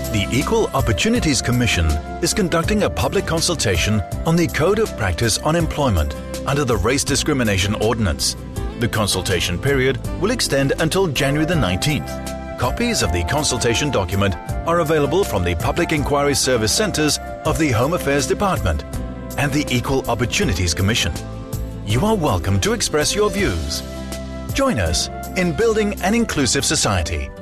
The Equal Opportunities Commission is conducting a public consultation on the Code of Practice on Employment under the Race Discrimination Ordinance. The consultation period will extend until January the 19th. Copies of the consultation document are available from the Public Inquiry Service Centres of the Home Affairs Department and the Equal Opportunities Commission. You are welcome to express your views. Join us in building an inclusive society.